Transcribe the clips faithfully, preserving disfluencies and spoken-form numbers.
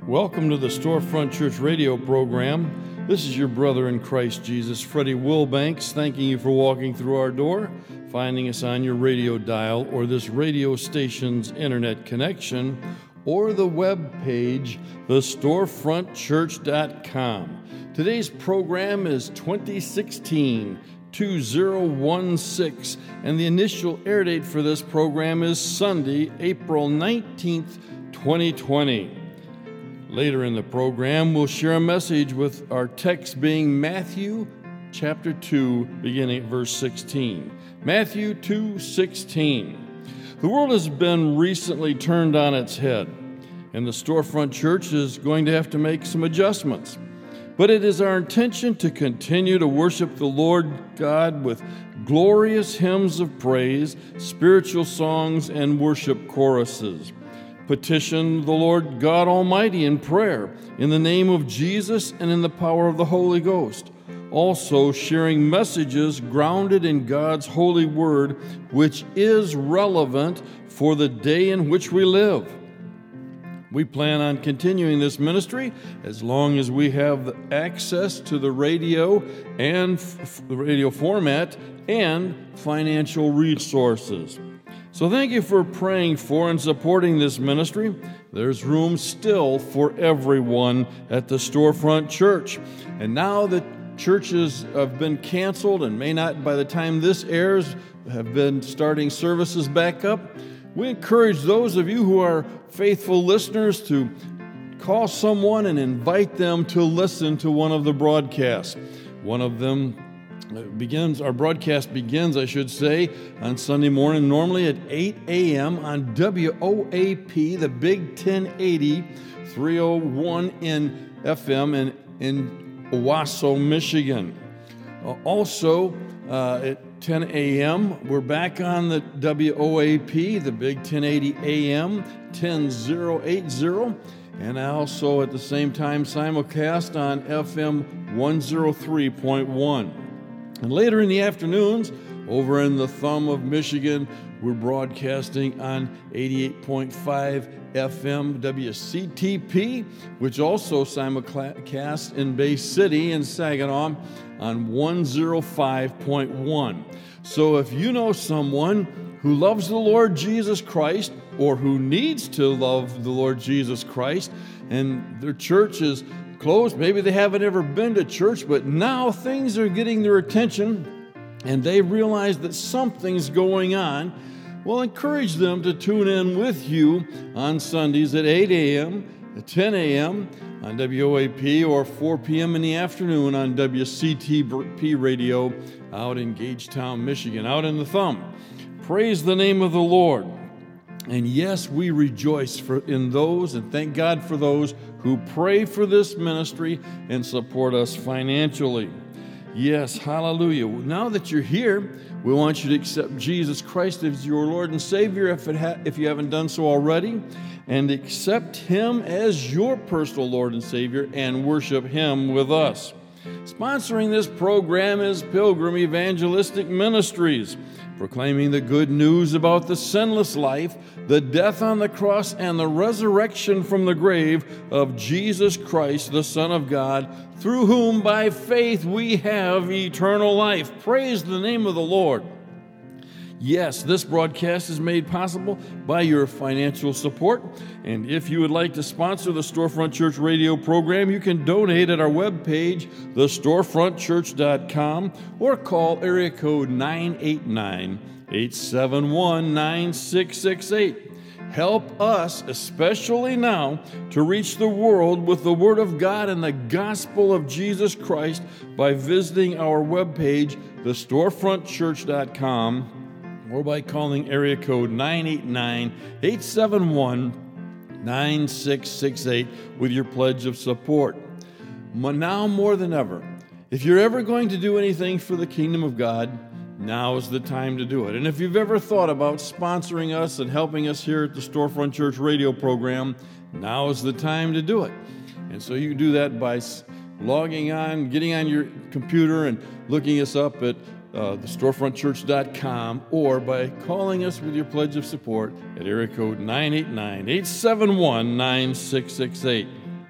Welcome to the Storefront Church radio program. This is your brother in Christ Jesus, Freddie Wilbanks, thanking you for walking through our door, finding us on your radio dial or this radio station's internet connection, or the web page, the storefront church dot com. Today's program is twenty sixteen two oh sixteen, and the initial air date for this program is Sunday, April nineteenth, twenty twenty. Later in the program, we'll share a message with our text being Matthew chapter two, beginning at verse sixteen. Matthew two sixteen. The world has been recently turned on its head, and the Storefront Church is going to have to make some adjustments. But it is our intention to continue to worship the Lord God with glorious hymns of praise, spiritual songs, and worship choruses. Petition the Lord God Almighty in prayer, in the name of Jesus and in the power of the Holy Ghost. Also sharing messages grounded in God's holy word, which is relevant for the day in which we live. We plan on continuing this ministry as long as we have access to the radio and f- the radio format and financial resources. So thank you for praying for and supporting this ministry. There's room still for everyone at the Storefront Church. And now that churches have been canceled and may not, by the time this airs, have been starting services back up, we encourage those of you who are faithful listeners to call someone and invite them to listen to one of the broadcasts. One of them begins, our broadcast begins, I should say, on Sunday morning, normally at eight a.m. on W O A P, the Big ten eighty, three oh one in F M in, in Owasso, Michigan. Uh, also, uh, at ten a.m., we're back on the W O A P, the Big ten eighty A M, ten eighty, and also at the same time simulcast on F M one oh three point one. And later in the afternoons, over in the thumb of Michigan, we're broadcasting on eighty-eight point five F M W C T P, which also simulcasts in Bay City and Saginaw on one oh five point one. So if you know someone who loves the Lord Jesus Christ, or who needs to love the Lord Jesus Christ, and their church is closed, maybe they haven't ever been to church, but now things are getting their attention, and they realize that something's going on, well, encourage them to tune in with you on Sundays at eight a.m., at ten a.m. on W O A P, or four p.m. in the afternoon on W C T P Radio out in Gagetown, Michigan, out in the thumb. Praise the name of the Lord. And yes, we rejoice for, in those, and thank God for those who pray for this ministry and support us financially. Yes, hallelujah. Now that you're here, we want you to accept Jesus Christ as your Lord and Savior if, it ha- if you haven't done so already, and accept Him as your personal Lord and Savior and worship Him with us. Sponsoring this program is Pilgrim Evangelistic Ministries, proclaiming the good news about the sinless life, the death on the cross, and the resurrection from the grave of Jesus Christ, the Son of God, through whom by faith we have eternal life. Praise the name of the Lord. Yes, this broadcast is made possible by your financial support. And if you would like to sponsor the Storefront Church radio program, you can donate at our webpage, the storefront church dot com, or call area code nine eight nine, eight seven one, nine six six eight. Help us, especially now, to reach the world with the Word of God and the gospel of Jesus Christ by visiting our webpage, the storefront church dot com, or by calling area code nine eight nine, eight seven one, nine six six eight with your pledge of support. Now more than ever, if you're ever going to do anything for the kingdom of God, now is the time to do it. And if you've ever thought about sponsoring us and helping us here at the Storefront Church radio program, now is the time to do it. And so you can do that by logging on, getting on your computer and looking us up at Uh, the storefront church dot com, or by calling us with your pledge of support at area code nine eight nine, eight seven one, nine six six eight.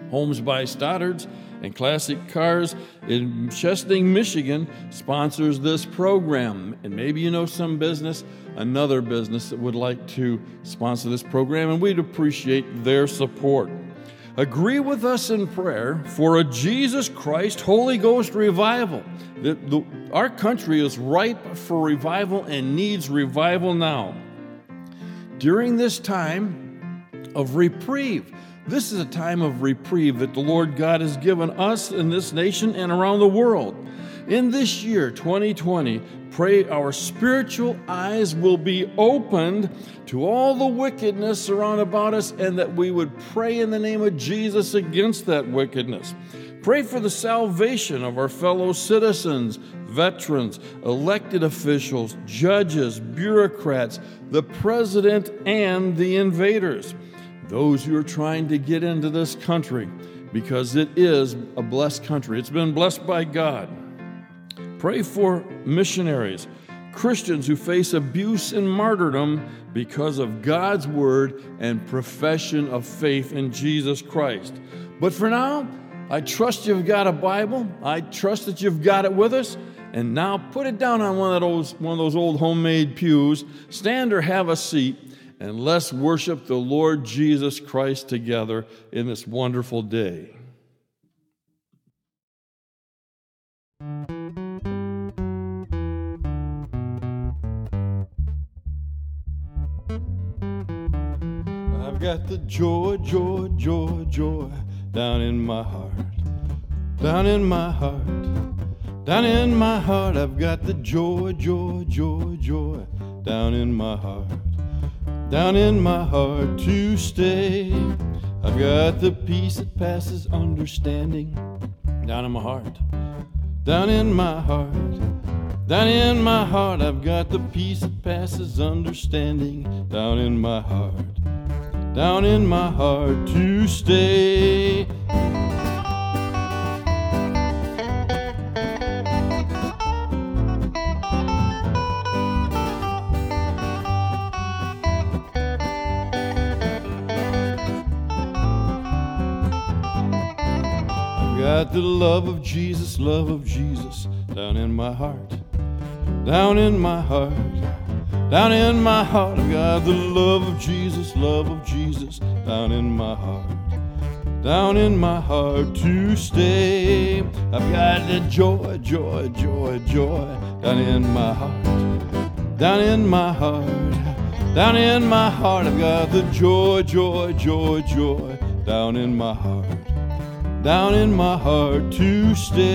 Homes by Stoddard's and Classic Cars in Chesting, Michigan sponsors this program. And maybe you know some business, another business that would like to sponsor this program, and we'd appreciate their support. Agree with us in prayer for a Jesus Christ Holy Ghost revival. The, the, our country is ripe for revival and needs revival now. During this time of reprieve, this is a time of reprieve that the Lord God has given us in this nation and around the world. In this year, twenty twenty, pray our spiritual eyes will be opened to all the wickedness around about us, and that we would pray in the name of Jesus against that wickedness. Pray for the salvation of our fellow citizens, veterans, elected officials, judges, bureaucrats, the president, and the invaders. Those who are trying to get into this country, because it is a blessed country. It's been blessed by God. Pray for missionaries, Christians who face abuse and martyrdom because of God's word and profession of faith in Jesus Christ. But for now, I trust you've got a Bible. I trust that you've got it with us. And now put it down on one of those, one of those old homemade pews. Stand or have a seat, and let's worship the Lord Jesus Christ together in this wonderful day. I've got the joy, joy, joy, joy down in my heart, down in my heart, down in my heart. I've got the joy, joy, joy, joy down in my heart, down in my heart to stay. I've got the peace that passes understanding down in my heart, down in my heart, down in my heart. I've got the peace that passes understanding down in my heart, down in my heart to stay. Got the love of Jesus, love of Jesus down in my heart, down in my heart, down in my heart. I've got the love of Jesus, love of Jesus down in my heart, down in my heart to stay. I've got the joy, joy, joy, joy down in my heart, down in my heart, down in my heart. I've got the joy, joy, joy, joy down in my heart, down in my heart to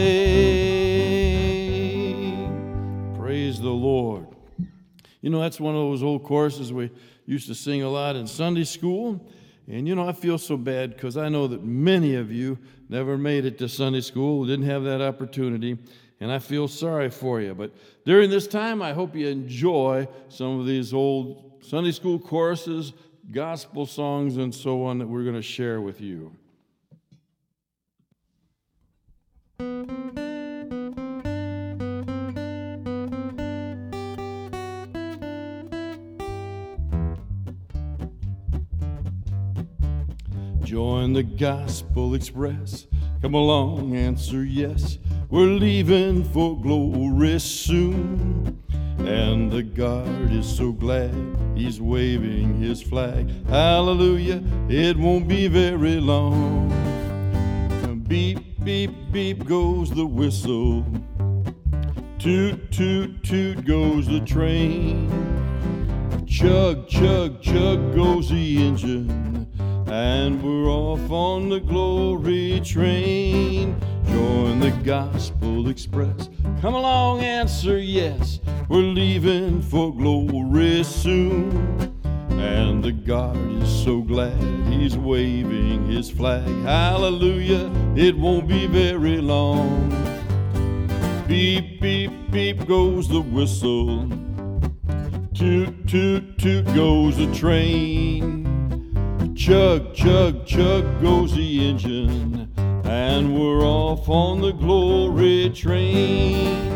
stay. Praise the Lord. You know, that's one of those old choruses we used to sing a lot in Sunday school. And, you know, I feel so bad because I know that many of you never made it to Sunday school, didn't have that opportunity, and I feel sorry for you. But during this time, I hope you enjoy some of these old Sunday school choruses, gospel songs, and so on that we're going to share with you. Join the Gospel Express. Come along, answer yes. We're leaving for glory soon. And the guard is so glad he's waving his flag. Hallelujah, it won't be very long. Beep, beep, beep goes the whistle. Toot, toot, toot goes the train. Chug, chug, chug goes the engine. And we're off on the glory train. Join the Gospel Express. Come along, answer yes. We're leaving for glory soon. And the guard is so glad he's waving his flag. Hallelujah, it won't be very long. Beep, beep, beep goes the whistle. Toot, toot, toot goes the train. Chug, chug, chug goes the engine. And we're off on the glory train.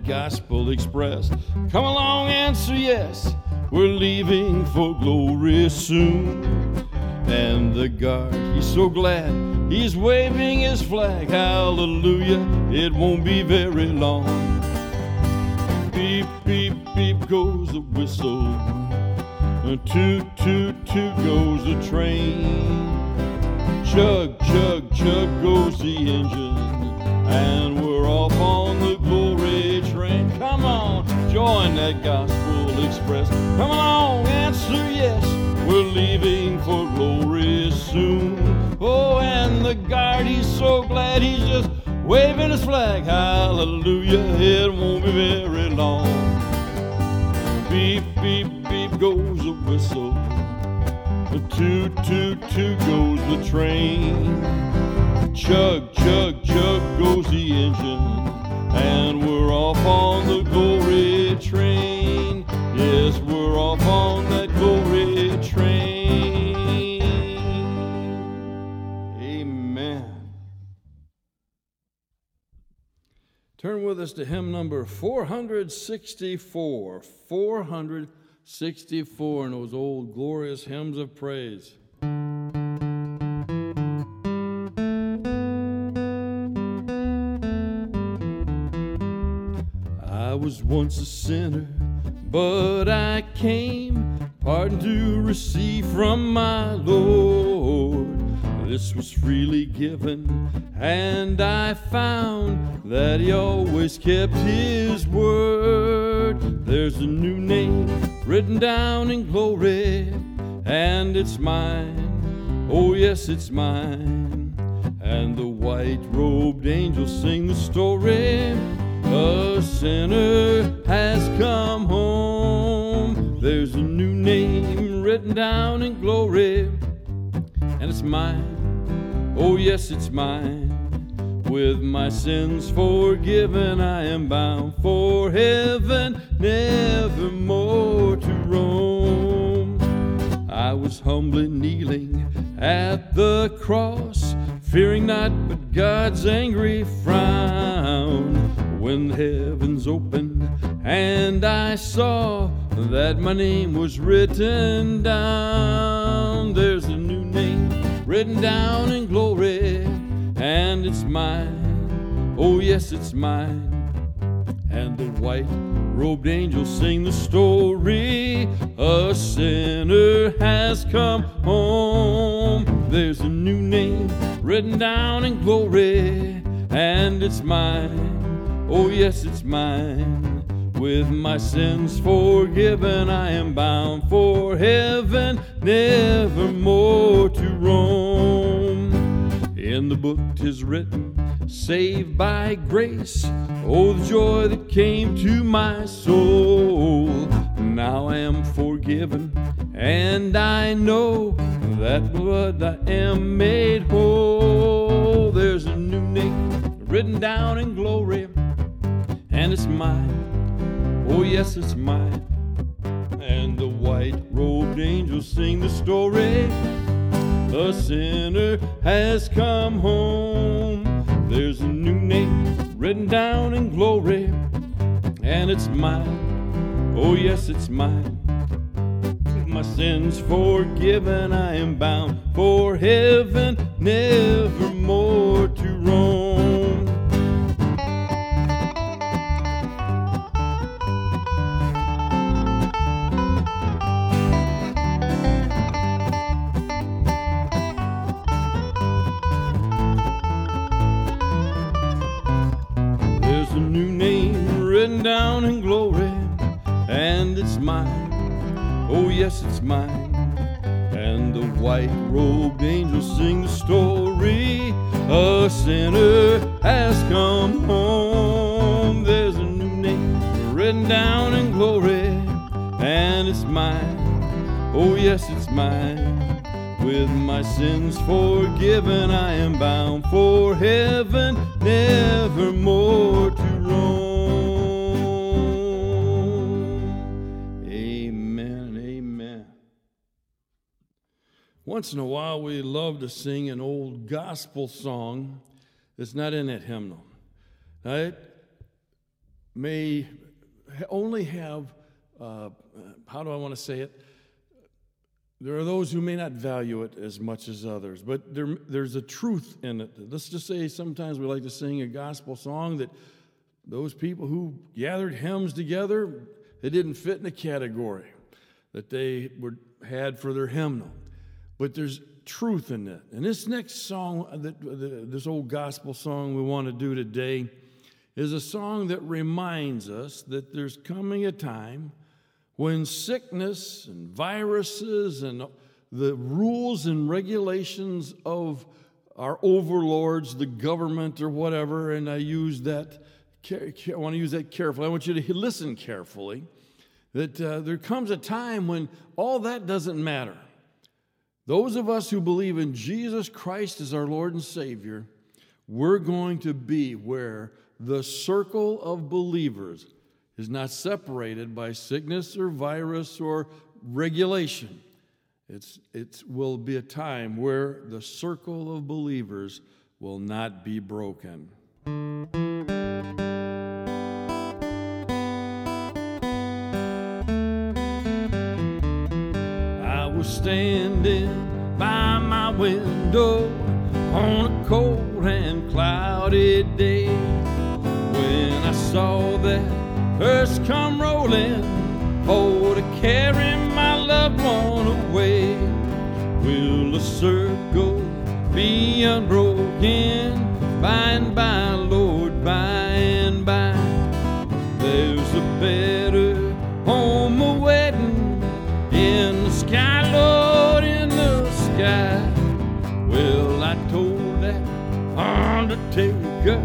that gospel express. Come along, answer yes. We're leaving for glory soon. And the guard, he's so glad, he's waving his flag. Hallelujah, it won't be very long. Beep, beep, beep goes the whistle. Toot, toot, toot goes the train. Chug, chug, chug goes the engine. And we're off on the glory train. Come on, join that gospel express. Come along, answer yes. We're leaving for glory soon. Oh, and the guard, he's so glad, he's just waving his flag. Hallelujah, it won't be very long. Beep, beep, beep goes the whistle. Toot, toot, toot goes the train. Chug, chug, chug goes the engine. And we're off on the glory train. Yes, we're off on that glory train. Amen. Turn with us to hymn number four sixty-four. four sixty-four in those old glorious hymns of praise. I was once a sinner, but I came pardon to receive from my Lord. This was freely given, and I found that he always kept his word. There's a new name written down in glory, and it's mine. Oh yes, it's mine. And the white-robed angels sing the story. A sinner has come home. There's a new name written down in glory, and it's mine. Oh yes, it's mine. With my sins forgiven, I am bound for heaven, never more to roam. I was humbly kneeling at the cross, fearing not but God's angry frown, when the heavens opened and I saw that my name was written down. There's a new name written down in glory, and it's mine. Oh yes, it's mine. And the white-robed angels sing the story. A sinner has come home. There's a new name written down in glory, and it's mine. Oh yes, it's mine. With my sins forgiven, I am bound for heaven, never more to roam. In the book 'tis written, saved by grace. Oh, the joy that came to my soul. Now I am forgiven, and I know that blood I am made whole. There's a new name written down in glory, and it's mine. Oh yes, it's mine. And the white-robed angels sing the story. A sinner has come home. There's a new name written down in glory, and it's mine. Oh yes, it's mine. With my sins forgiven, I am bound for heaven, never more to roam. A new name written down in glory, and it's mine. Oh yes, it's mine. And the white-robed angels sing the story. A sinner has come home. There's a new name written down in glory, and it's mine. Oh yes, it's mine. With my sins forgiven, I am bound for heaven, never more to roam. Amen, amen. Once in a while, we love to sing an old gospel song that's not in that hymnal. Right? may only have, uh, how do I want to say it? There are those who may not value it as much as others, but there, there's a truth in it. Let's just say sometimes we like to sing a gospel song that those people who gathered hymns together, they didn't fit in a category that they were, had for their hymnal. But there's truth in it. And this next song, that, this old gospel song we want to do today, is a song that reminds us that there's coming a time when sickness and viruses and the rules and regulations of our overlords, the government or whatever, and I use that, I want to use that carefully. I want you to listen carefully, that uh, there comes a time when all that doesn't matter. Those of us who believe in Jesus Christ as our Lord and Savior, we're going to be where the circle of believers is not separated by sickness or virus or regulation. It's, it will be a time where the circle of believers will not be broken. I was standing by my window on a cold and cloudy day when I saw that hearse come rolling, for to carry my loved one away. Will the circle be unbroken by and by, Lord, by and by? There's a better home awaiting in the sky, Lord, in the sky. Well, I told that undertaker,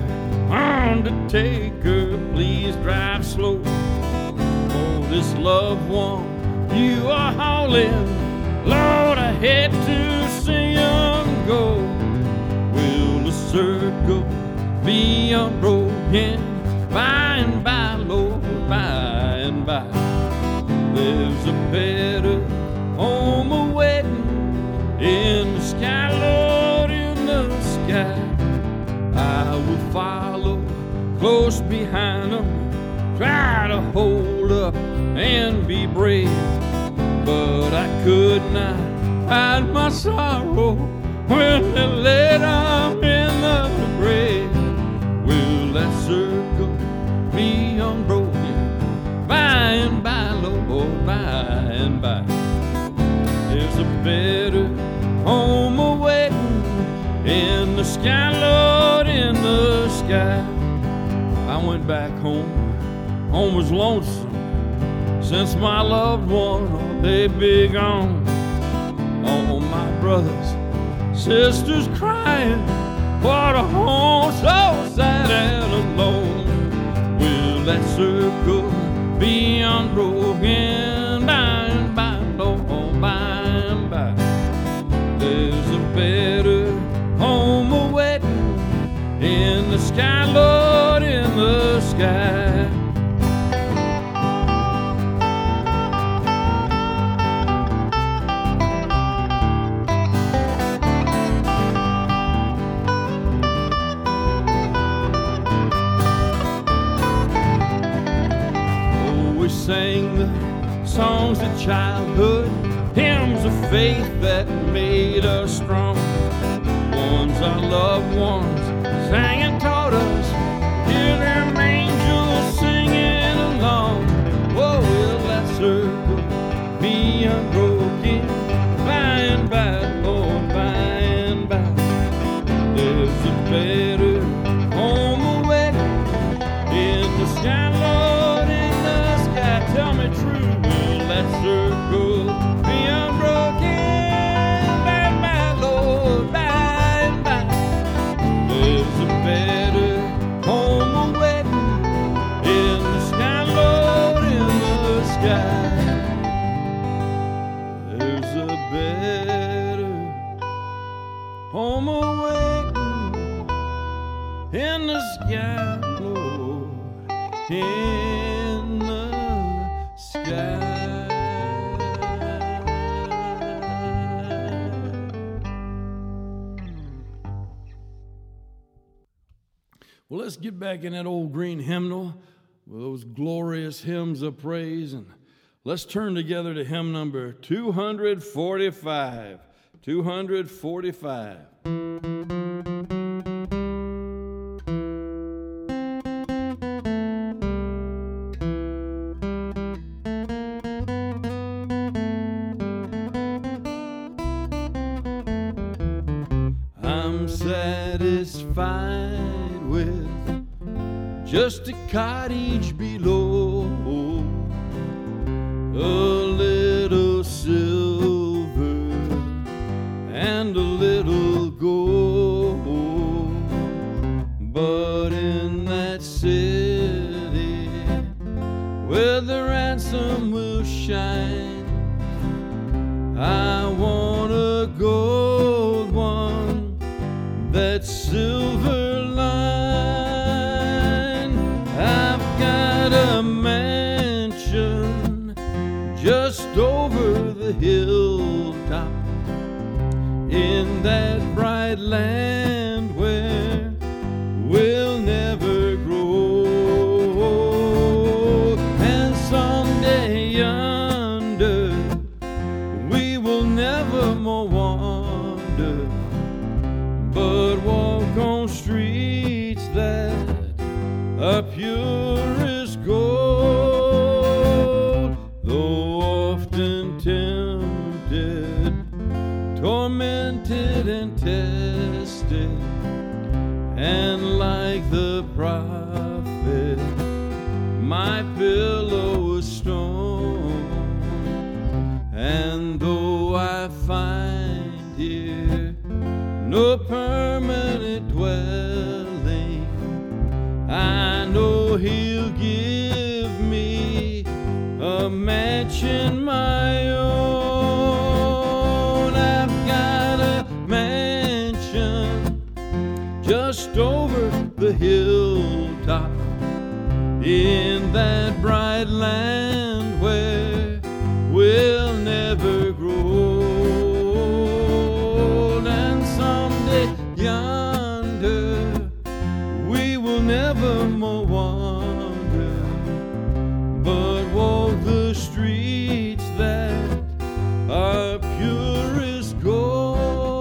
undertaker, please drive slow. Oh, this loved one you are hauling, Lord, I hate to see him go. Will the circle be unbroken by and by, Lord, by and by? There's a better home awaiting in the sky, Lord, in the sky. I will follow close behind them, try to hold up and be brave, but I could not hide my sorrow when they laid them in the grave. Will that circle be unbroken by and by, Lord, by and by? There's a better home awaiting in the sky, Lord, in the sky. I went back home, home was lonesome since my loved one, oh, they be gone. All my brothers, sisters crying, what a home so sad and alone. Will that circle be unbroken by and by, Lord, by and by? There's a better home awaiting in the sky, Lord, in the sky. Oh, we sang the songs of childhood, hymns of faith that made us strong. Ones our loved ones sang and taught us, hear them angels singing along. Oh, will that circle be unbroken by and by, Lord, by and by? There's a better home awaiting in the sky, Lord, in the sky. Tell me true, will that circle be unbroken by and by, Lord, by and by? There's a better home awaiting in the sky, Lord, in the sky. There's a better home awaiting in the sky, Lord, in the sky. Well, let's get back in that old green hymnal. with those glorious hymns of praise. And let's turn together to hymn number two forty-five. two forty-five. I'm satisfied with just a cottage below, a little silver and a little gold. But in that city where the ransom will shine, I want a gold one that's silver line. I've got a mansion just over the hilltop in that bright land where we'll never grow. And someday yonder we will never more wander, but walk on streets that are pure as gold. Though often tempted, tormented and tested, and like the prophet, my pillow is stone. And though I find here no permanent dwelling, I know He'll give me a mansion my own. I've got a mansion just over the hilltop in that bright land where we'll never grow. And someday yonder we will never more wander, but walk the streets that are pure as gold.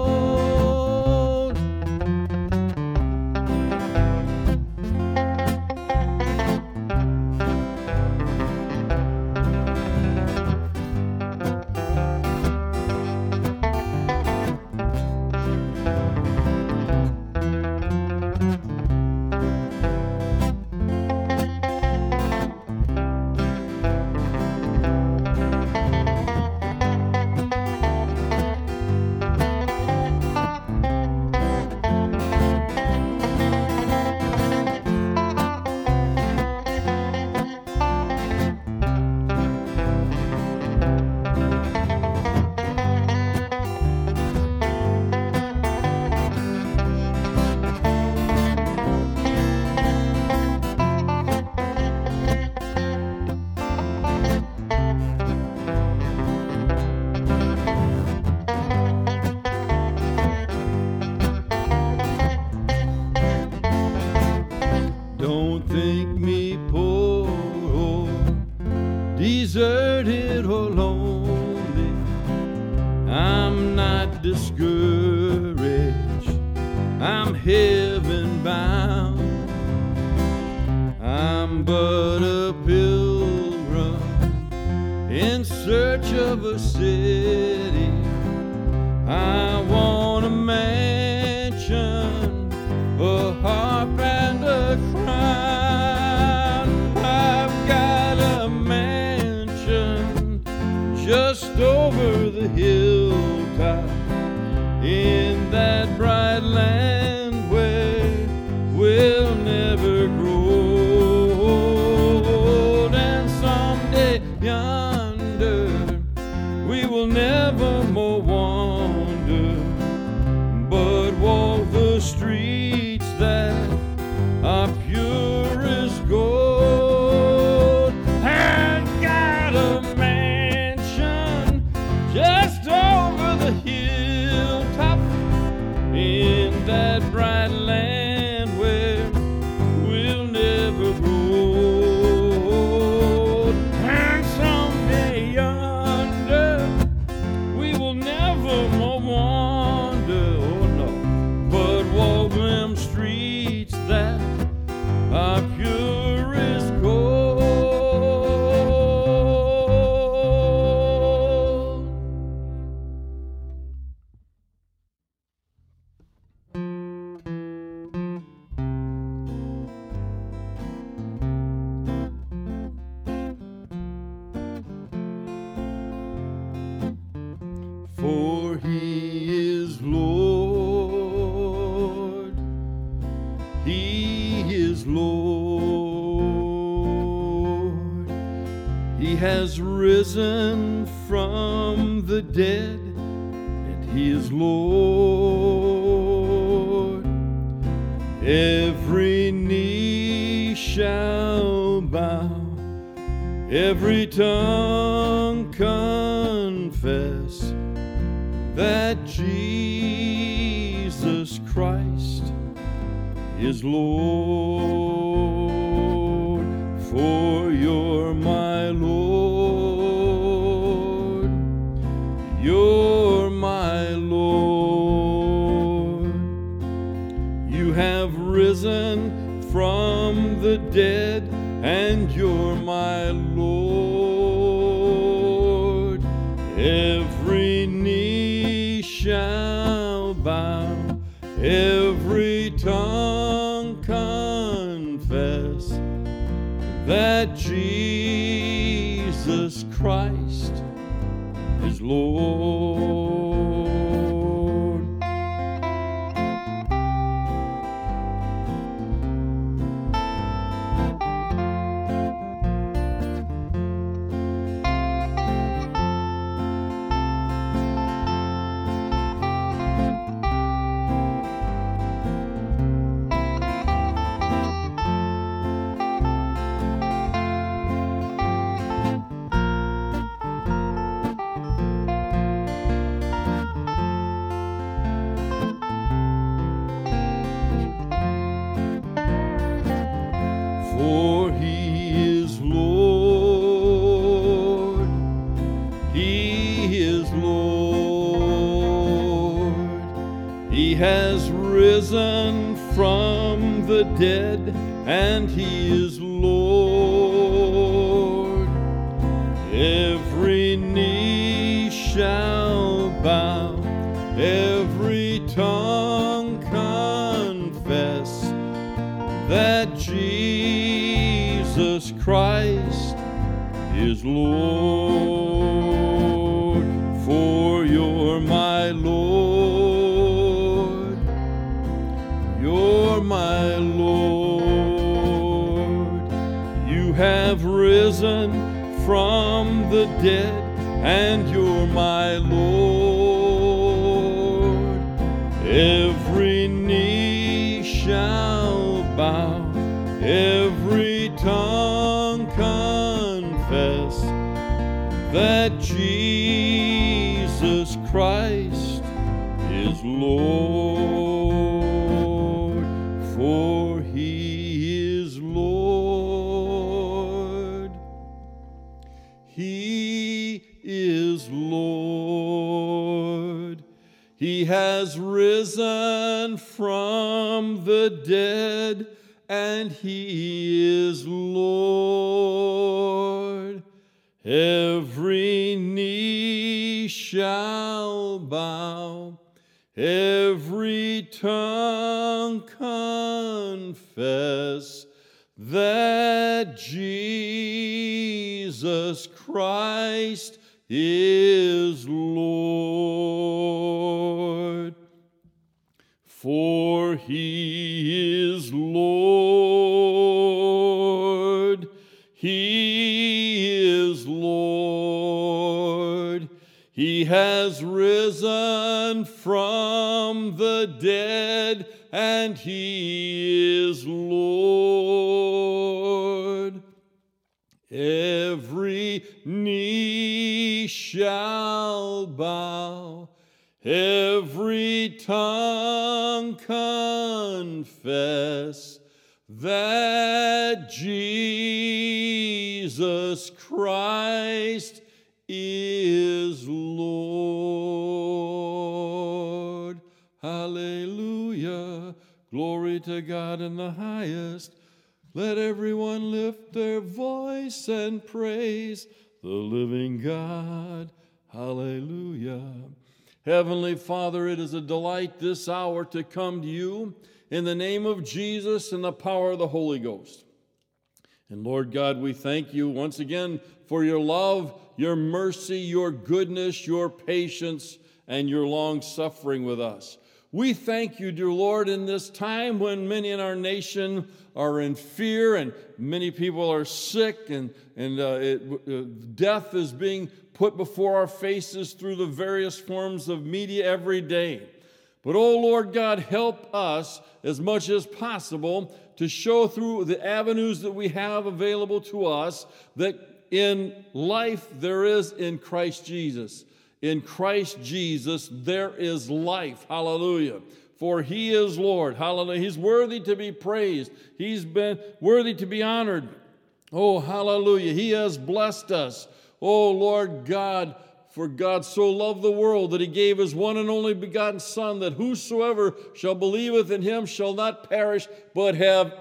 Don't think me poor or deserted or lonely. I'm not discouraged, I'm heaven bound. I'm but a pilgrim in search of a city. I want a mansion, a harp and a crown. I've got a mansion just over the hilltop in that bright land where we'll never grow. And someday yonder we will never more wander, but walk the streets that are pure as gold. I've got a mansion just over the hilltop in that bright land where we'll never grow. He is Lord. He has risen from the dead, and He is Lord. Every knee shall bow, every tongue confess that Jesus Christ is Lord. For you're my Lord, you're my Lord. You have risen from the dead, and you're my Lord. Every knee shall bow, every tongue confess that Jesus Christ is Lord. For He is Lord, He is Lord. He has risen from the dead, and He is Lord. Every knee shall bow, every tongue confess that Jesus Christ is Lord. For you're my Lord, you're my Lord. You have risen from the dead, and you're my Lord. Every knee shall bow, every tongue confess that Jesus Christ is Lord. For He is Lord, He is Lord. He has risen from the dead, and He is Lord. Every knee shall bow, every tongue confess that Jesus Christ is Lord. For He is Lord, He is Lord. He has risen from the dead, and He is Lord. Every knee shall bow, every tongue confess that Jesus Christ is Lord. Hallelujah. Glory to God in the highest. Let everyone lift their voice and praise the living God. Hallelujah. Heavenly Father, it is a delight this hour to come to you in the name of Jesus and the power of the Holy Ghost. And Lord God, we thank you once again for your love, your mercy, your goodness, your patience, and your long suffering with us. We thank you, dear Lord, in this time when many in our nation are in fear and many people are sick and, and uh, it, uh, death is being put before our faces through the various forms of media every day. But, oh Lord God, help us as much as possible to show through the avenues that we have available to us that in life there is in Christ Jesus. In Christ Jesus, there is life. Hallelujah. For he is Lord. Hallelujah. He's worthy to be praised. He's been worthy to be honored. Oh, hallelujah. He has blessed us. Oh, Lord God, for God so loved the world that he gave his one and only begotten Son, that whosoever shall believeth in him shall not perish, but have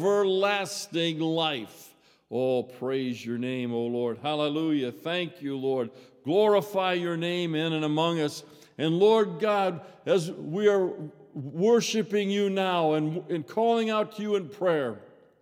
everlasting life. Oh, praise your name, O Lord. Hallelujah. Thank you, Lord. Glorify your name in and among us. And Lord God, as we are worshiping you now and, and calling out to you in prayer,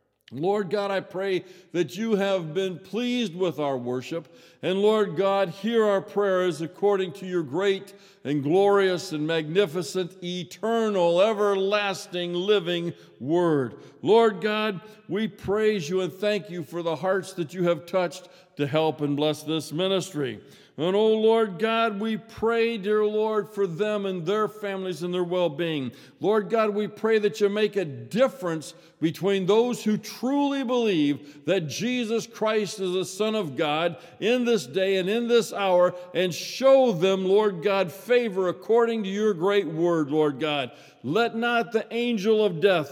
Lord God, I pray that you have been pleased with our worship. And Lord God, hear our prayers according to your great and glorious and magnificent, eternal, everlasting, living word. Lord God, we praise you and thank you for the hearts that you have touched to help and bless this ministry. And, oh, Lord God, we pray, dear Lord, for them and their families and their well-being. Lord God, we pray that you make a difference between those who truly believe that Jesus Christ is the Son of God in this day and in this hour, and show them, Lord God, favor according to your great word, Lord God. Let not the angel of death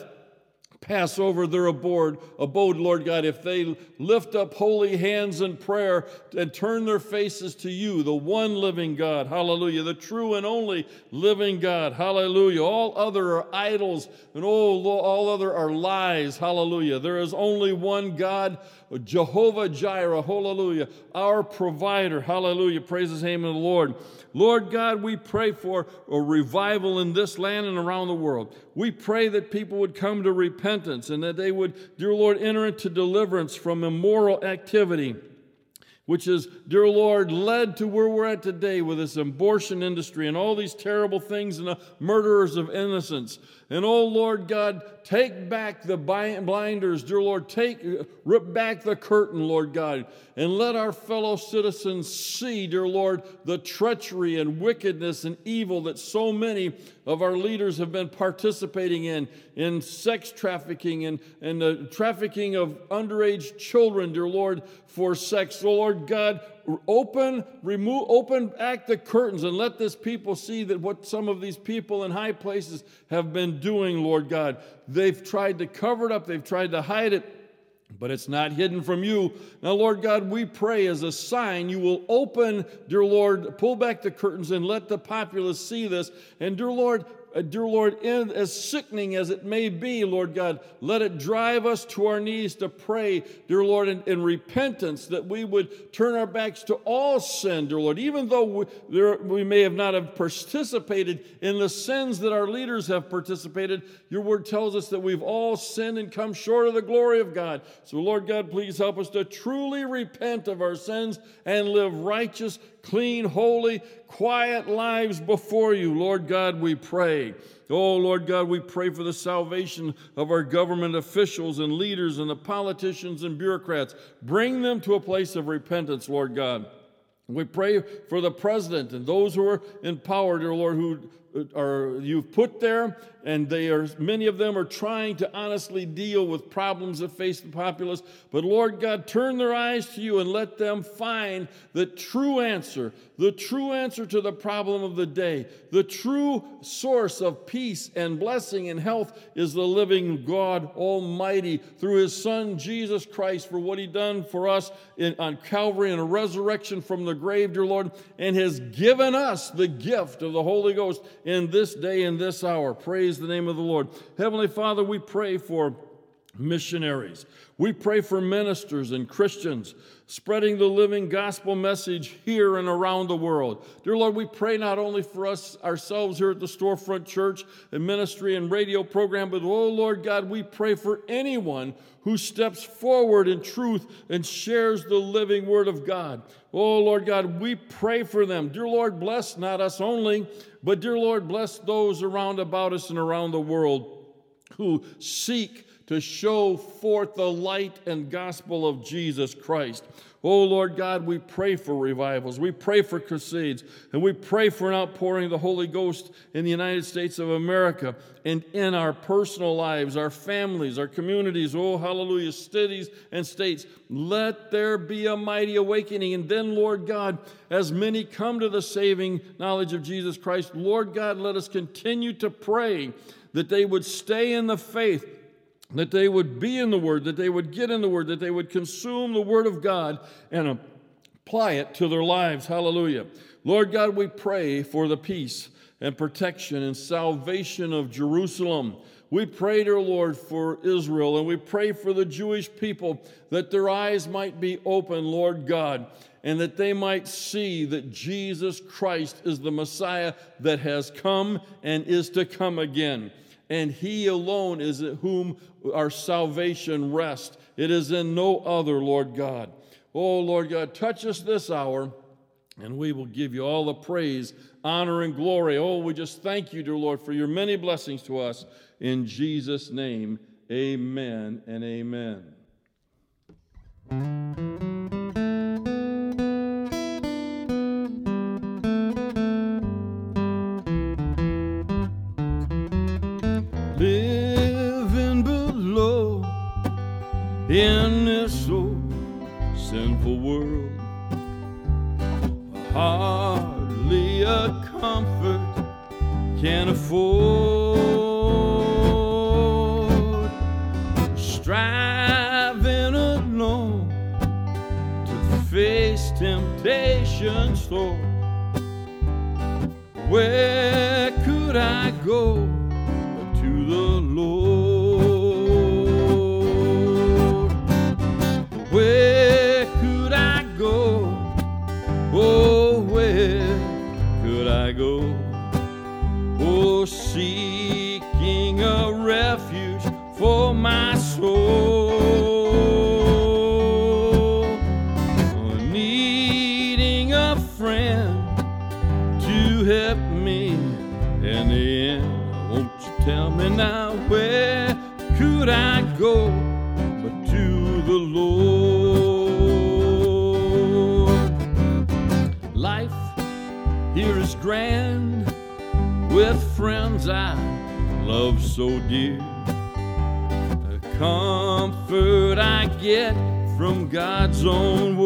pass over their abode, abode, Lord God, if they lift up holy hands in prayer and turn their faces to you, the one living God, hallelujah, the true and only living God, hallelujah. All other are idols, and all, all other are lies, hallelujah. There is only one God, Jehovah Jireh, hallelujah, our provider, hallelujah, praise his name of the Lord. Lord God, we pray for a revival in this land and around the world. We pray that people would come to repentance and that they would, dear Lord, enter into deliverance from immoral activity, which is, dear Lord, led to where we're at today with this abortion industry and all these terrible things and the murderers of innocence. And, oh, Lord God, take back the blinders, dear Lord. Take, rip back the curtain, Lord God, and let our fellow citizens see, dear Lord, the treachery and wickedness and evil that so many of our leaders have been participating in, in sex trafficking and, and the trafficking of underage children, dear Lord, for sex. So, Lord God, open, remove, open back the curtains and let this people see that what some of these people in high places have been doing, Lord God. They've tried to cover it up. They've tried to hide it, but it's not hidden from you. Now, Lord God, we pray as a sign you will open, dear Lord, pull back the curtains and let the populace see this. And, dear Lord, Uh, dear Lord, in, as sickening as it may be, Lord God, let it drive us to our knees to pray, dear Lord, in, in repentance, that we would turn our backs to all sin, dear Lord, even though we, there, we may have not have participated in the sins that our leaders have participated. Your word tells us that we've all sinned and come short of the glory of God. So, Lord God, please help us to truly repent of our sins and live righteous, clean, holy, quiet lives before you. Lord God, we pray. Oh, Lord God, we pray for the salvation of our government officials and leaders and the politicians and bureaucrats. Bring them to a place of repentance, Lord God. We pray for the president and those who are in power, dear Lord, who are you've put there, and they are many of them are trying to honestly deal with problems that face the populace. But Lord God, turn their eyes to you and let them find the true answer, the true answer to the problem of the day. The true source of peace and blessing and health is the living God Almighty through his Son, Jesus Christ, for what he done for us in, on Calvary and a resurrection from the grave, dear Lord, and has given us the gift of the Holy Ghost in this day and this hour. Praise the name of the Lord. Heavenly Father, we pray for missionaries. We pray for ministers and Christians spreading the living gospel message here and around the world. Dear Lord, we pray not only for us ourselves here at the Storefront Church and ministry and radio program, but oh Lord God, we pray for anyone who steps forward in truth and shares the living word of God. Oh Lord God, we pray for them. Dear Lord, bless not us only, but dear Lord, bless those around about us and around the world who seek to show forth the light and gospel of Jesus Christ. Oh, Lord God, we pray for revivals. We pray for crusades. And we pray for an outpouring of the Holy Ghost in the United States of America and in our personal lives, our families, our communities, oh, hallelujah, cities and states. Let there be a mighty awakening. And then, Lord God, as many come to the saving knowledge of Jesus Christ, Lord God, let us continue to pray that they would stay in the faith, that they would be in the Word, that they would get in the Word, that they would consume the Word of God and apply it to their lives. Hallelujah. Lord God, we pray for the peace and protection and salvation of Jerusalem. We pray, dear Lord, for Israel, and we pray for the Jewish people that their eyes might be open, Lord God, and that they might see that Jesus Christ is the Messiah that has come and is to come again. And He alone is in whom our salvation rests. It is in no other, Lord God. Oh, Lord God, touch us this hour, and we will give you all the praise, honor, and glory. Oh, we just thank you, dear Lord, for your many blessings to us. In Jesus' name, amen and amen. Living below in this old sinful world, hardly a comfort can afford, striving alone to face temptation's door. Where could I go to the Lord? Where could I go? Oh, where could I go? Oh, seeking a refuge for my soul, needing a friend to help me in the end. Won't you tell me now, where could I go but to the Lord? Life here is grand with friends I love so dear. The comfort I get from God's own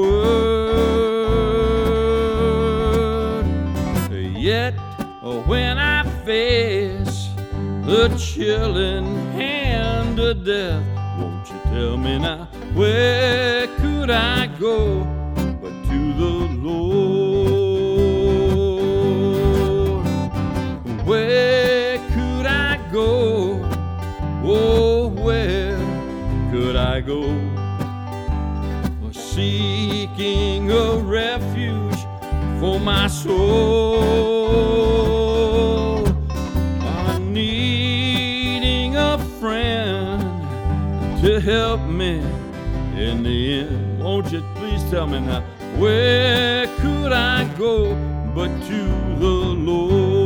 word. Yet when I face the chilling hand of death, won't you tell me now, where could I go but to the Lord? Where could I go? Oh, where could I go? Seeking a refuge for my soul, I'm needing a friend to help me in the end. Won't you please tell me now, where could I go but to the Lord?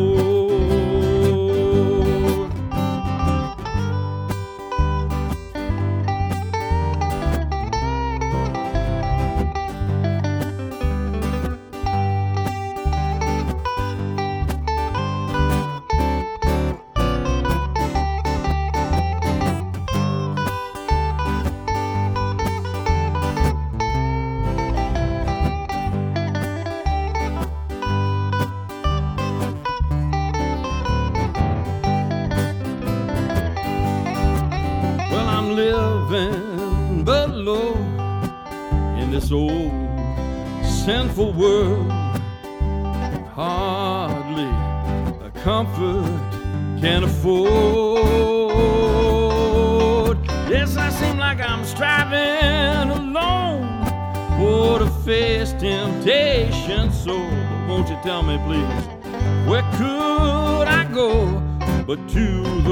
Living below in this old sinful world, hardly a comfort can afford. Yes, I seem like I'm striving alone for to face temptation. So won't you tell me, please, where could I go but to the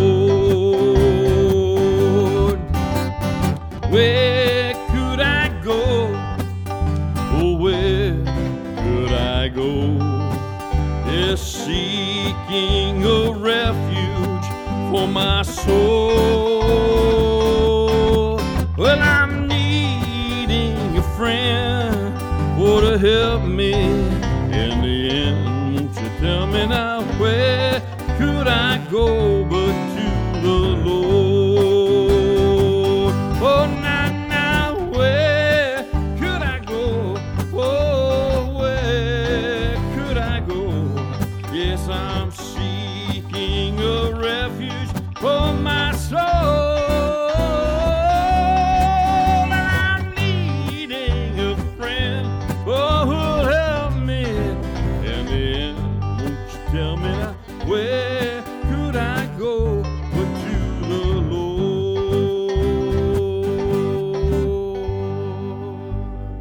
Lord? Where could I go? Oh, where could I go? Yes, seeking a refuge for my soul. Well, I'm needing a friend for to help me in the end. Won't you tell me now, where could I go but to the Lord? Oh, now, now, where could I go? Oh, where could I go? Yes, I'm seeking a refuge for my soul. And I'm needing a friend, oh, who'll help me in the end. Won't you tell me now, where could I go but to the Lord?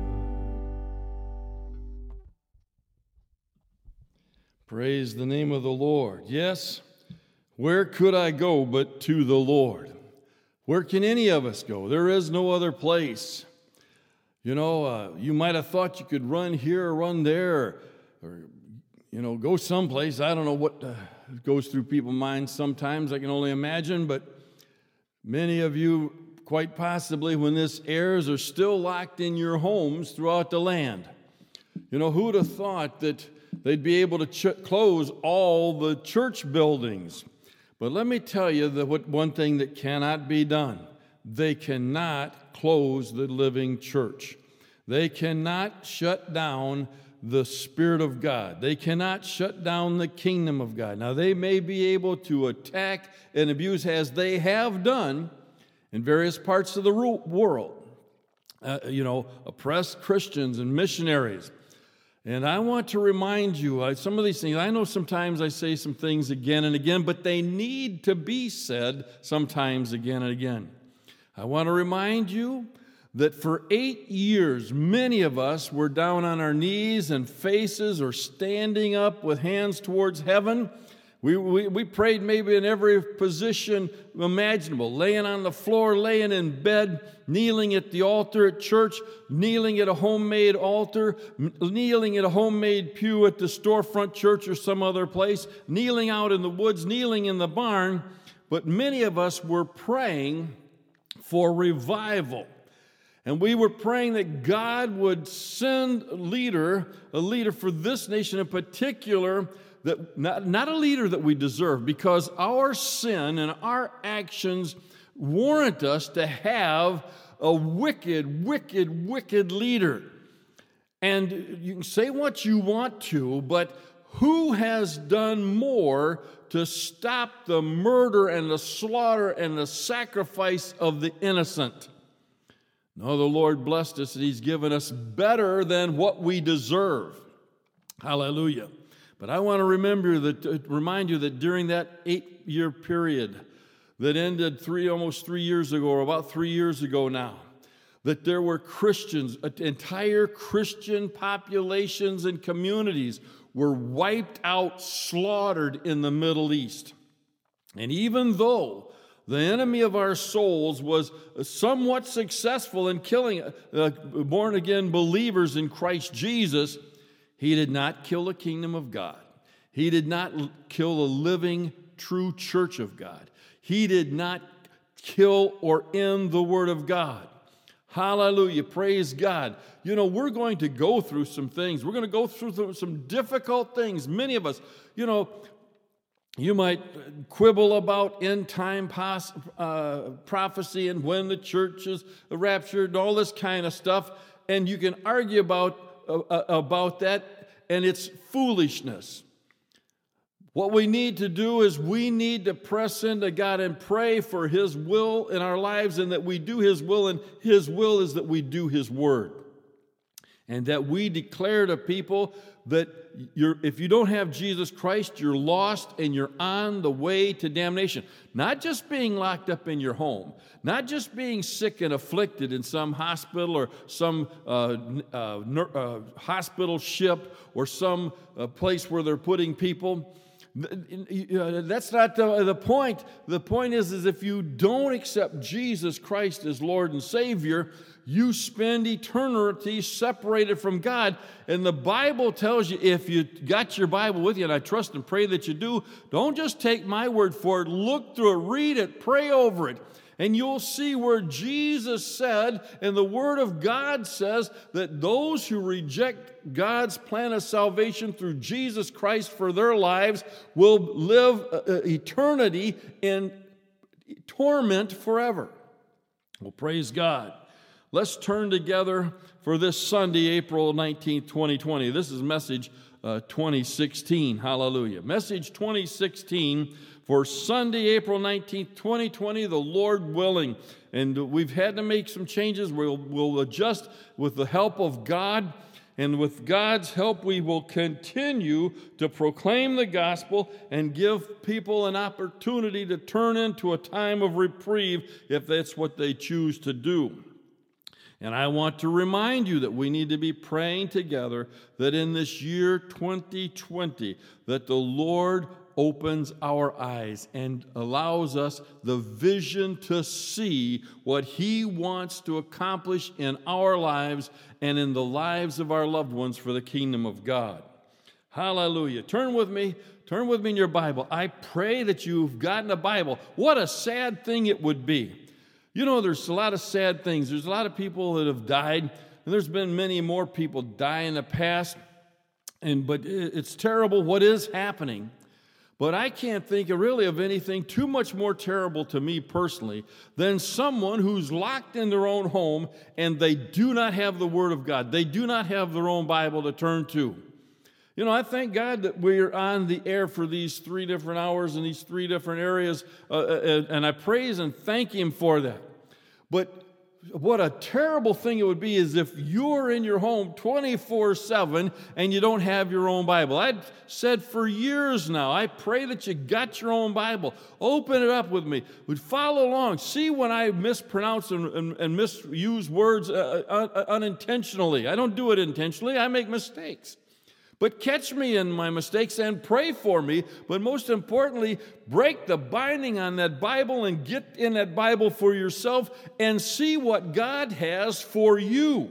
Praise the name of the Lord. Yes, where could I go but to the Lord? Where can any of us go? There is no other place. You know, uh, you might have thought you could run here or run there, or, or you know, go someplace. I don't know what uh, goes through people's minds sometimes. I can only imagine, but many of you, quite possibly, when this airs, are still locked in your homes throughout the land. You know, who would have thought that they'd be able to ch- close all the church buildings? But let me tell you that what one thing that cannot be done. They cannot close the living church. They cannot shut down the Spirit of God. They cannot shut down the kingdom of God. Now, they may be able to attack and abuse, as they have done in various parts of the world, uh, you know, oppress Christians and missionaries. And I want to remind you, uh, some of these things, I know sometimes I say some things again and again, but they need to be said sometimes again and again. I want to remind you that for eight years, many of us were down on our knees and faces or standing up with hands towards heaven. We, we, we prayed maybe in every position imaginable, laying on the floor, laying in bed, kneeling at the altar at church, kneeling at a homemade altar, kneeling at a homemade pew at the storefront church or some other place, kneeling out in the woods, kneeling in the barn. But many of us were praying for revival. And we were praying that God would send a leader, a leader for this nation in particular, that not, not a leader that we deserve, because our sin and our actions warrant us to have a wicked, wicked, wicked leader. And you can say what you want to, but who has done more to stop the murder and the slaughter and the sacrifice of the innocent? No, the Lord blessed us, and He's given us better than what we deserve. Hallelujah. But I want to remember that, uh, remind you that during that eight-year period that ended three, almost three years ago, or about three years ago now, that there were Christians, entire Christian populations and communities were wiped out, slaughtered in the Middle East. And even though the enemy of our souls was somewhat successful in killing uh, born-again believers in Christ Jesus, he did not kill the kingdom of God. He did not kill a living, true church of God. He did not kill or end the Word of God. Hallelujah. Praise God. You know, we're going to go through some things. We're going to go through some difficult things. Many of us, you know, you might quibble about end-time pos- uh, prophecy and when the church is raptured and all this kind of stuff, and you can argue about Uh, about that, and it's foolishness. What we need to do is we need to press into God and pray for His will in our lives, and that we do His will, and His will is that we do His word. And that we declare to people that you're, if you don't have Jesus Christ, you're lost and you're on the way to damnation. Not just being locked up in your home, not just being sick and afflicted in some hospital or some uh, uh, uh, hospital ship or some uh, place where they're putting people. That's not the, the point. The point is, is if you don't accept Jesus Christ as Lord and Savior, you spend eternity separated from God. And the Bible tells you, if you got your Bible with you, and I trust and pray that you do, don't just take my word for it. Look through it, read it, pray over it. And you'll see where Jesus said, and the Word of God says, that those who reject God's plan of salvation through Jesus Christ for their lives will live uh, eternity in torment forever. Well, praise God. Let's turn together for this Sunday, April nineteenth, twenty twenty. This is message uh, twenty sixteen. Hallelujah. Message twenty sixteen for Sunday, April nineteenth, twenty twenty, the Lord willing. And we've had to make some changes. We'll, we'll adjust with the help of God. And with God's help, we will continue to proclaim the gospel and give people an opportunity to turn into a time of reprieve if that's what they choose to do. And I want to remind you that we need to be praying together that in this year twenty twenty, that the Lord opens our eyes and allows us the vision to see what He wants to accomplish in our lives and in the lives of our loved ones for the kingdom of God. Hallelujah. Turn with me. Turn with me in your Bible. I pray that you've gotten a Bible. What a sad thing it would be. You know, there's a lot of sad things. There's a lot of people that have died, and there's been many more people die in the past. And but it's terrible what is happening. But I can't think of really of anything too much more terrible to me personally than someone who's locked in their own home and they do not have the Word of God. They do not have their own Bible to turn to. You know, I thank God that we're on the air for these three different hours in these three different areas, uh, and I praise and thank Him for that. But what a terrible thing it would be is if you're in your home twenty-four seven and you don't have your own Bible. I've said for years now, I pray that you got your own Bible. Open it up with me. We'd follow along. See when I mispronounce and, and, and misuse words uh, uh, unintentionally. I don't do it intentionally. I make mistakes. But catch me in my mistakes and pray for me. But most importantly, break the binding on that Bible and get in that Bible for yourself and see what God has for you.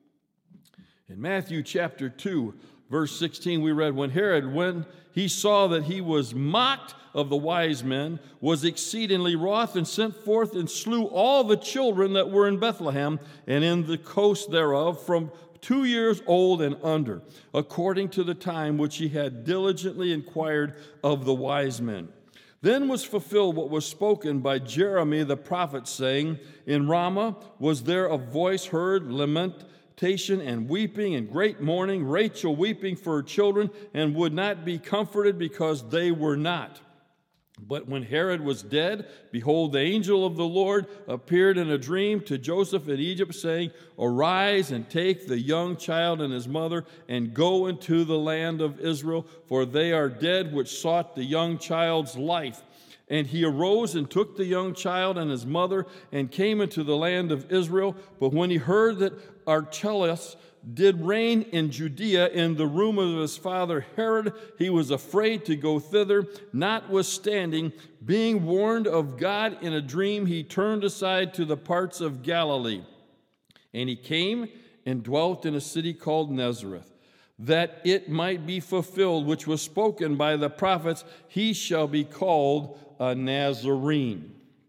In Matthew chapter two, verse sixteen, we read, when Herod, when he saw that he was mocked of the wise men, was exceedingly wroth, and sent forth and slew all the children that were in Bethlehem and in the coast thereof from two years old and under, according to the time which he had diligently inquired of the wise men. Then was fulfilled what was spoken by Jeremy the prophet, saying, in Ramah was there a voice heard, lamentation and weeping and great mourning, Rachel weeping for her children, and would not be comforted because they were not. But when Herod was dead, behold, the angel of the Lord appeared in a dream to Joseph in Egypt, saying, arise and take the young child and his mother, and go into the land of Israel, for they are dead which sought the young child's life. And he arose and took the young child and his mother, and came into the land of Israel. But when he heard that Archelaus did reign in Judea in the room of his father Herod, he was afraid to go thither. Notwithstanding, being warned of God in a dream, he turned aside to the parts of Galilee. And he came and dwelt in a city called Nazareth, that it might be fulfilled, which was spoken by the prophets, he shall be called a Nazarene.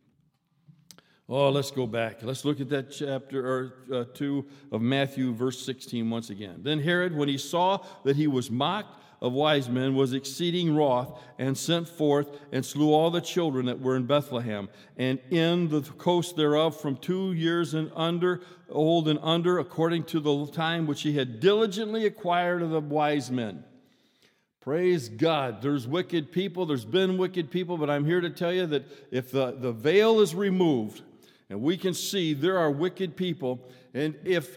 Oh, let's go back. Let's look at that chapter or uh, two of Matthew, verse sixteen once again. Then Herod, when he saw that he was mocked of wise men, was exceeding wroth, and sent forth and slew all the children that were in Bethlehem, and in the coast thereof, from two years and under, old and under, according to the time which he had diligently acquired of the wise men. Praise God. There's wicked people. There's been wicked people, but I'm here to tell you that if the, the veil is removed, and we can see there are wicked people, and if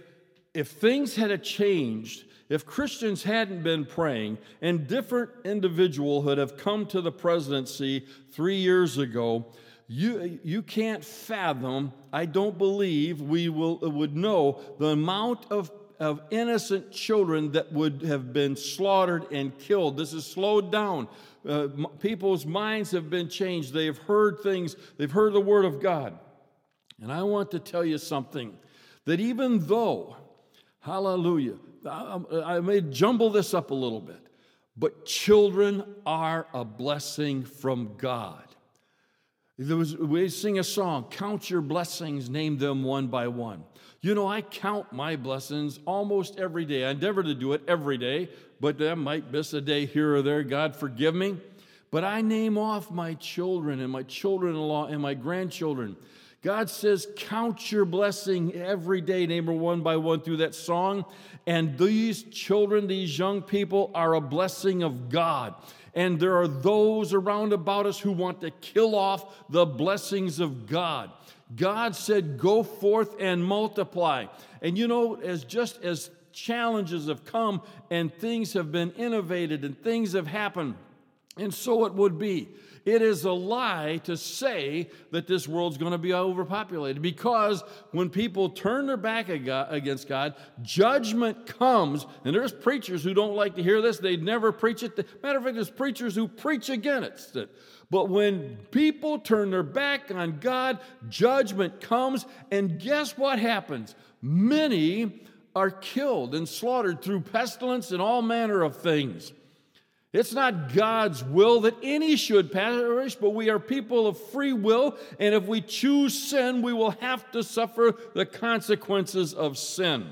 if things had changed, if Christians hadn't been praying, and different individuals would have come to the presidency three years ago, you you can't fathom, I don't believe we will would know the amount of, of innocent children that would have been slaughtered and killed. This is slowed down. Uh, m- people's minds have been changed. They have heard things. They've heard the Word of God. And I want to tell you something, that even though, hallelujah, I, I may jumble this up a little bit, but children are a blessing from God. There was, we sing a song, count your blessings, name them one by one. You know, I count my blessings almost every day. I endeavor to do it every day, but I might miss a day here or there. God forgive me. But I name off my children and my children-in-law and my grandchildren. God says, count your blessing every day, name her one by one through that song. And these children, these young people are a blessing of God. And there are those around about us who want to kill off the blessings of God. God said, go forth and multiply. And you know, as just as challenges have come and things have been innovated and things have happened, and so it would be. It is a lie to say that this world's going to be overpopulated, because when people turn their back against God, judgment comes. And there's preachers who don't like to hear this. They'd never preach it. Matter of fact, there's preachers who preach against it. But when people turn their back on God, judgment comes. And guess what happens? Many are killed and slaughtered through pestilence and all manner of things. It's not God's will that any should perish, but we are people of free will, and if we choose sin, we will have to suffer the consequences of sin.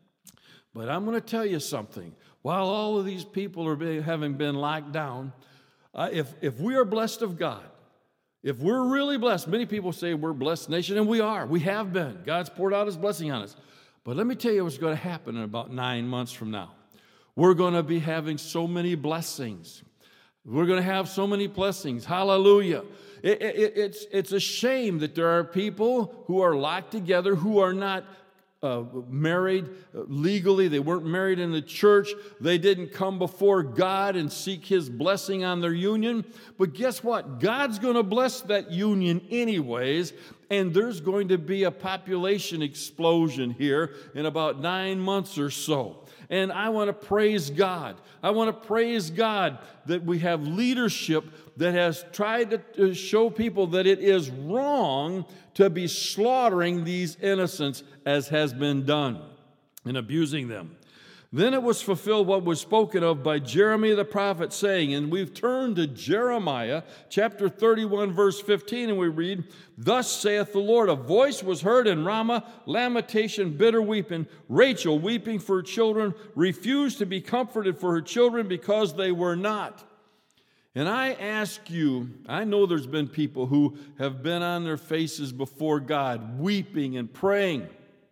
But I'm going to tell you something. While all of these people are being, having been locked down, uh, if, if we are blessed of God, if we're really blessed, many people say we're a blessed nation, and we are. We have been. God's poured out His blessing on us. But let me tell you what's going to happen in about nine months from now. We're going to be having so many blessings. We're going to have so many blessings. Hallelujah. It, it, it's, it's a shame that there are people who are locked together who are not uh, married legally. They weren't married in the church. They didn't come before God and seek His blessing on their union. But guess what? God's going to bless that union anyways. And there's going to be a population explosion here in about nine months or so. And I want to praise God. I want to praise God that we have leadership that has tried to show people that it is wrong to be slaughtering these innocents as has been done and abusing them. Then it was fulfilled what was spoken of by Jeremiah the prophet, saying, and we've turned to Jeremiah chapter thirty-one, verse fifteen, and we read, thus saith the Lord, a voice was heard in Ramah, lamentation, bitter weeping. Rachel, weeping for her children, refused to be comforted for her children because they were not. And I ask you, I know there's been people who have been on their faces before God, weeping and praying.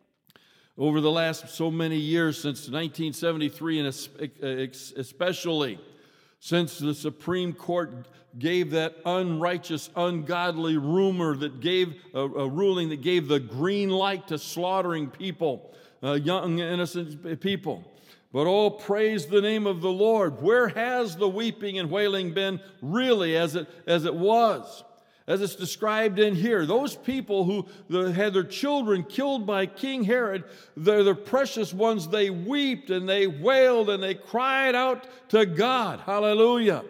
Over the last so many years, since nineteen seventy-three, and especially since the Supreme Court gave that unrighteous, ungodly rumor that gave a, a ruling that gave the green light to slaughtering people, uh, young, innocent people. But oh, praise the name of the Lord. Where has the weeping and wailing been really as it, as it was? As it's described in here, those people who had their children killed by King Herod, they're the precious ones. They wept and they wailed and they cried out to God. Hallelujah.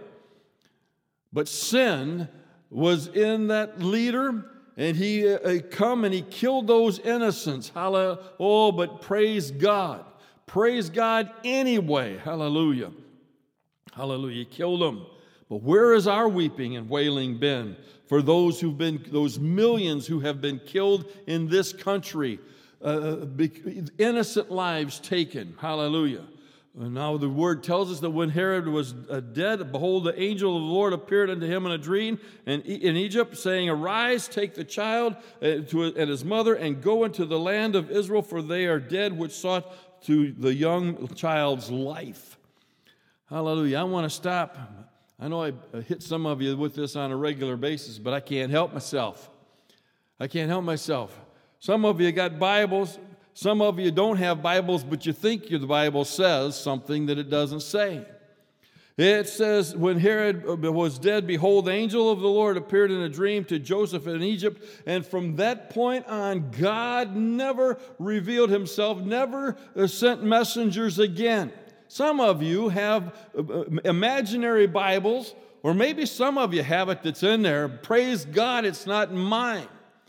But sin was in that leader, and he uh, come and he killed those innocents. Hallelujah. Oh, but praise God. Praise God anyway. Hallelujah. Hallelujah. He killed them. But where has our weeping and wailing been for those who've been, those millions who have been killed in this country? Uh, innocent lives taken. Hallelujah. And now the word tells us that when Herod was uh, dead, behold, the angel of the Lord appeared unto him in a dream in, in Egypt, saying, arise, take the child uh, to, and his mother, and go into the land of Israel, for they are dead which sought to the young child's life. Hallelujah. I want to stop. I know I hit some of you with this on a regular basis, but I can't help myself. I can't help myself. Some of you got Bibles. Some of you don't have Bibles, but you think the Bible says something that it doesn't say. It says, when Herod was dead, behold, the angel of the Lord appeared in a dream to Joseph in Egypt. And from that point on, God never revealed himself, never sent messengers again. Some of you have imaginary Bibles, or maybe some of you have it that's in there. Praise God, it's not mine.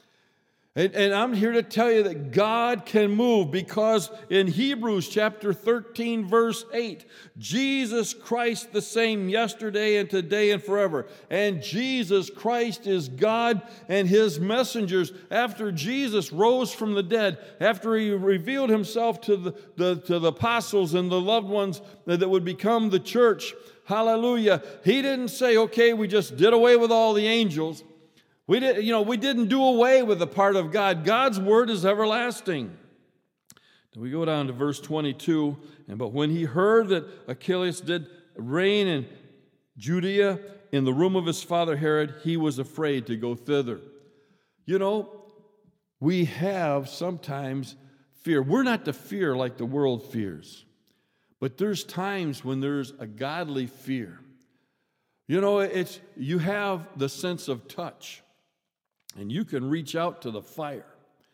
And, and I'm here to tell you that God can move, because in Hebrews chapter thirteen, verse eight, Jesus Christ the same yesterday and today and forever. And Jesus Christ is God and his messengers. After Jesus rose from the dead, after he revealed himself to the, the, to the apostles and the loved ones that would become the church, hallelujah, he didn't say, okay, we just did away with all the angels. We did, you know, we didn't do away with the part of God. God's word is everlasting. Then we go down to verse twenty-two. And but when he heard that Archelaus did reign in Judea in the room of his father Herod, he was afraid to go thither. You know, we have sometimes fear. We're not to fear like the world fears. But there's times when there's a godly fear. You know, it's you have the sense of touch. And you can reach out to the fire,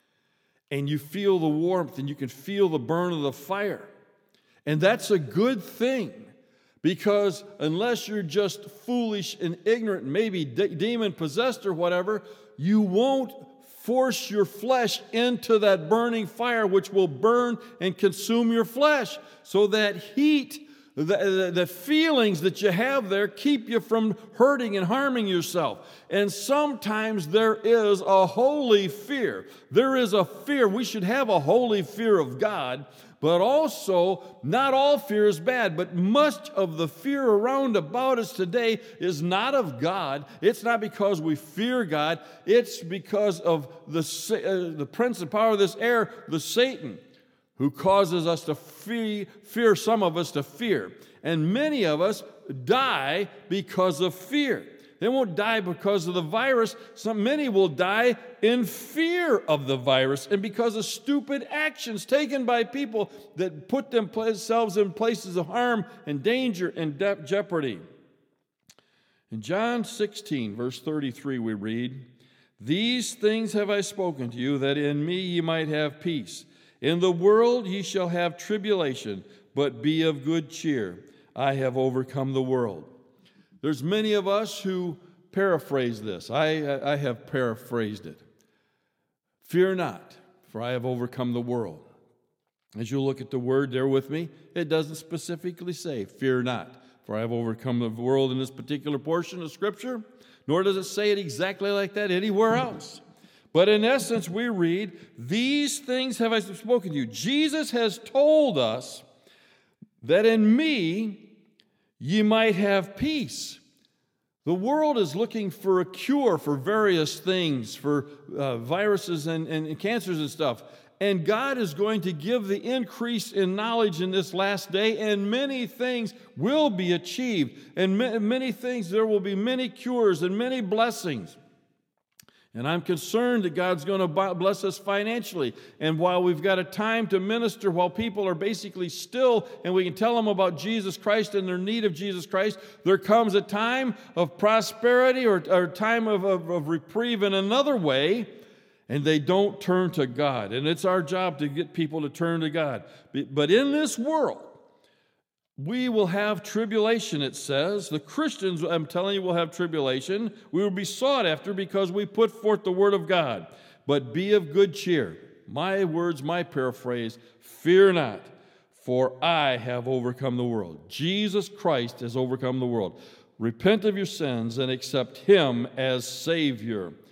and you feel the warmth, and you can feel the burn of the fire. And that's a good thing, because unless you're just foolish and ignorant, maybe de- demon-possessed or whatever, you won't force your flesh into that burning fire, which will burn and consume your flesh. So that heat, the, the, the feelings that you have there keep you from hurting and harming yourself. And sometimes there is a holy fear. There is a fear. We should have a holy fear of God, but also not all fear is bad, but much of the fear around about us today is not of God. It's not because we fear God. It's because of the, uh, the prince and power of this air, the Satan, who causes us to fear, fear, some of us to fear. And many of us die because of fear. They won't die because of the virus. Some, many will die in fear of the virus and because of stupid actions taken by people that put themselves in places of harm and danger and de- jeopardy. In John sixteen, verse thirty-three, we read, "These things have I spoken to you, that in me ye might have peace. In the world ye shall have tribulation, but be of good cheer. I have overcome the world." There's many of us who paraphrase this. I, I have paraphrased it. Fear not, for I have overcome the world. As you look at the word there with me, it doesn't specifically say, fear not, for I have overcome the world in this particular portion of Scripture, nor does it say it exactly like that anywhere else. But in essence, we read, these things have I spoken to you. Jesus has told us that in me ye might have peace. The world is looking for a cure for various things, for uh, viruses and, and cancers and stuff. And God is going to give the increase in knowledge in this last day, and many things will be achieved. And ma- many things, there will be many cures and many blessings. And I'm concerned that God's going to bless us financially. And while we've got a time to minister while people are basically still and we can tell them about Jesus Christ and their need of Jesus Christ, there comes a time of prosperity or a time of, of, of reprieve in another way, and they don't turn to God. And it's our job to get people to turn to God. But in this world, we will have tribulation, it says. The Christians, I'm telling you, will have tribulation. We will be sought after because we put forth the word of God. But be of good cheer. My words, my paraphrase, fear not, for I have overcome the world. Jesus Christ has overcome the world. Repent of your sins and accept him as Savior.